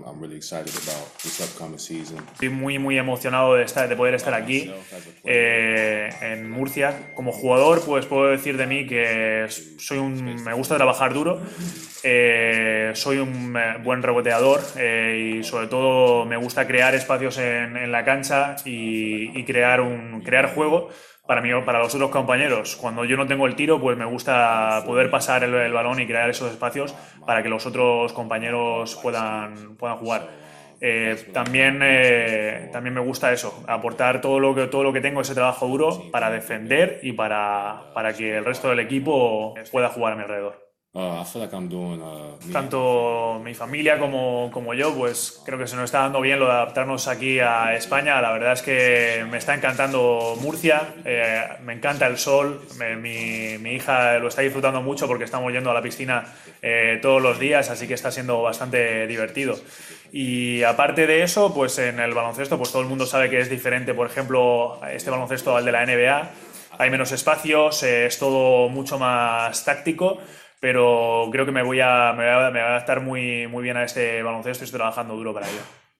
I'm really excited about this upcoming season. Estoy muy emocionado de poder estar aquí en Murcia. Como jugador, pues puedo decir de mí que me gusta trabajar duro, soy un buen reboteador y sobre todo me gusta crear espacios en la cancha y crear juego para los otros compañeros. Cuando yo no tengo el tiro, pues me gusta poder pasar el balón y crear esos espacios para que los otros compañeros puedan jugar. También me gusta eso, aportar todo lo que tengo, ese trabajo duro para defender y para que el resto del equipo pueda jugar a mi alrededor. I feel like I'm doing Tanto mi familia como yo, pues creo que se nos está dando bien lo de adaptarnos aquí a España. La verdad es que me está encantando Murcia, me encanta el sol, mi hija lo está disfrutando mucho porque estamos yendo a la piscina todos los días, así que está siendo bastante divertido. Y aparte de eso, pues en el baloncesto, pues todo el mundo sabe que es diferente, por ejemplo, este baloncesto al de la NBA. Hay menos espacios, es todo mucho más táctico, pero creo que me voy a adaptar muy bien a este baloncesto y estoy trabajando duro para ello.